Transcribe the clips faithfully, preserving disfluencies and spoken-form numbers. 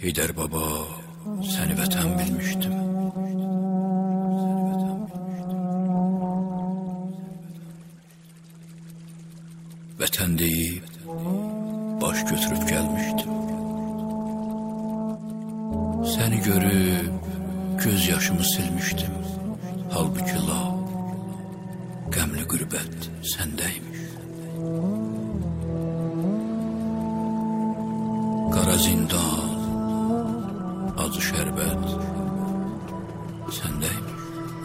Heydər baba, səni vətən bilmişdim. Vətən deyib, baş götürüb gəlmişdim. Səni görüb, göz yaşımı silmişdim. Halbuki la, qəmli qürbət səndəymiş. Qara zindan, acı şərbət səndəymiş.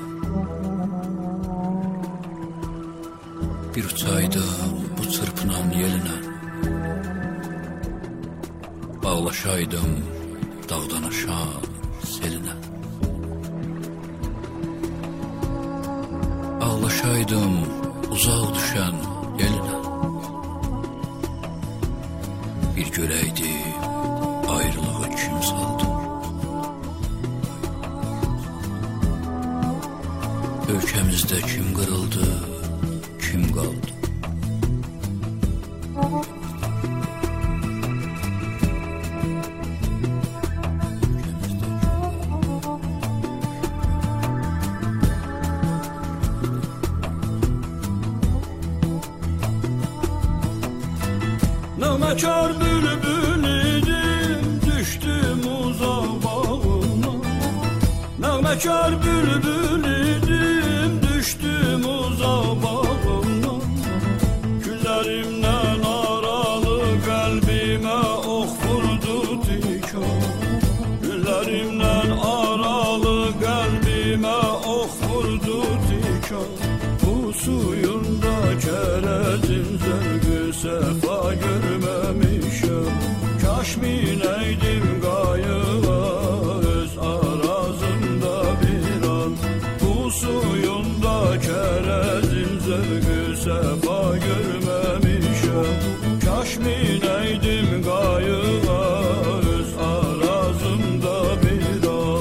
Bir uçaydım bu çırpınan yelinə, bağlaşaydım dağdan aşağı selinə. Ağlaşaydım uzaq düşən yelinə, bir görəydi ayrılığı kim saldı. Ölkəmizdə kim qırıldı, kim qaldı? Nəğməkar bülbül idim, düşdüm uzaq bağıma. Nəğməkar bülbül idim, düşdüm uzaq bağıma. Küllərimdən aralı qəlbimə ox vurdu tikan. Küllərimdən aralı qəlbimə ox vurdu tikan. Bu suyunda kərəzin zərqü səfa görməmişəm. Kaş minəydim qayığa öz arazımda bir an. Bu suyunda kərəzin zərqü səfa görməmişəm. Kaş minəydim qayığa öz arazımda bir an.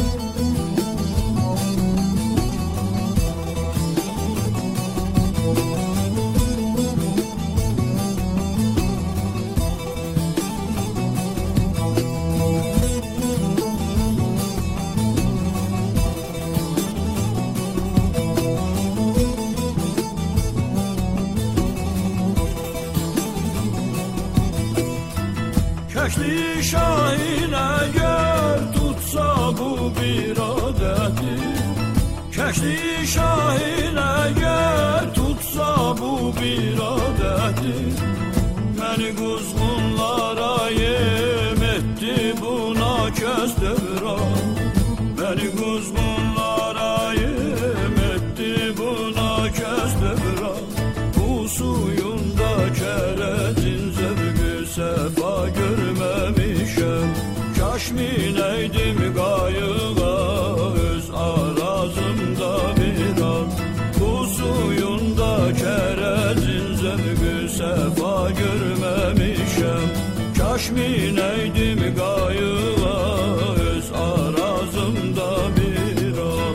Kəşli şahin əgər tutsa bu bir adədir. Kəşli şahin əgər tutsa bu bir adədir. Məni quzğunlara yem etdi buna kəs dövran. Məni quzğunlara yem etdi buna kəs dövran. Bu suyunda kərəzin zövqü səfa görməmişəm. Kaş minəydim qayığa öz arazımda bir an. Bu suyunda kərəzin zövqü səfa görməmişəm. Kaş minəydim qayığa öz arazımda bir an.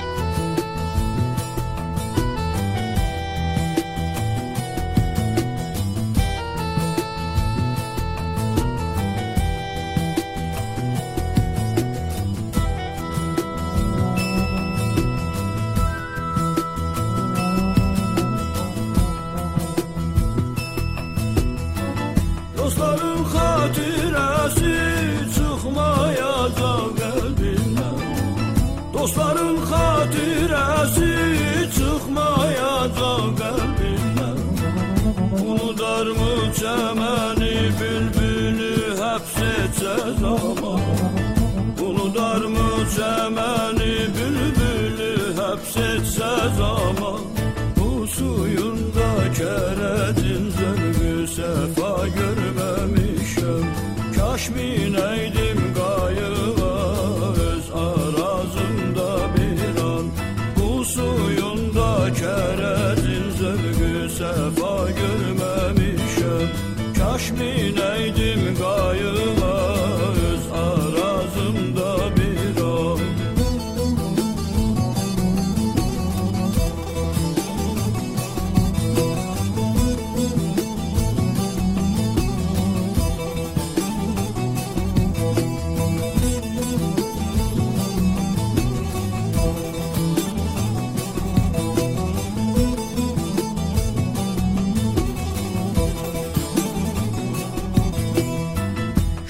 Dostların xatirəsi çıxmayacaq qəlbimdən. Dostların xatirəsi çıxmayacaq qəlbimdən. Unudarmı çəməni bülbülü həbs etsə zaman. Unudarmı çəməni bülbülü həbs etsə zaman. Bu suyunda kərəzin zərqü səfa görməmişəm. Kaş minəydim qayığa öz arazımda bir an. Bu suyunda kərəzin zərqü səfa görməmişəm. Kaş minəydim qayığa öz arazımda bir an.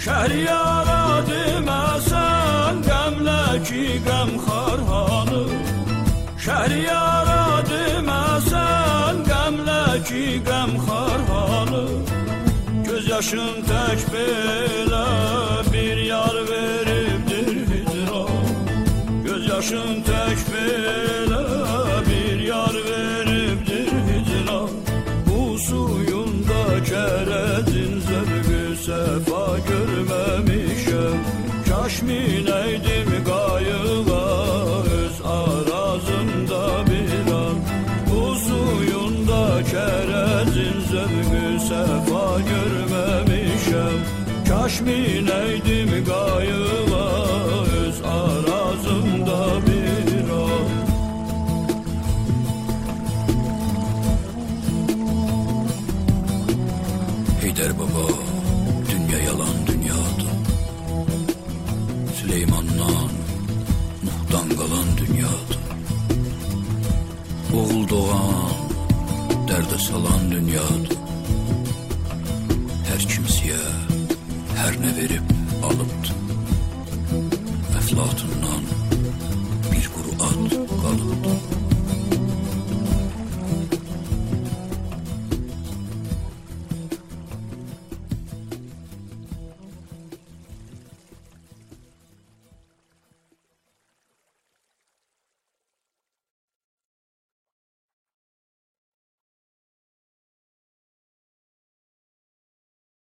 Şəhriyara deməsən qəmlə ki qəmxar hanı. Şəhriyara deməsən qəmlə ki qəmxar hanı. Göz yaşın tək belə bir yar veribdir hicran. Göz yaşın tək belə bir yar veribdir hicran. Bu suyunda kərədin zövqü səfa görməmişəm. Kaş minəydim qayığa öz arazımda bir an. Bu suyunda kərədin zövqü səfa görməmişəm. Kaş minəydim qayığa öz arazımda bir an. Heydər baba, dünya yalan dünyadır. Süleymandan, Nuhdan qalan dünyadır. Oğul doğan, dərdə salan dünyadır. Hər kimsəyə, hər nə verib alıbdır. Əflatundan bir quru ad qalıbdır.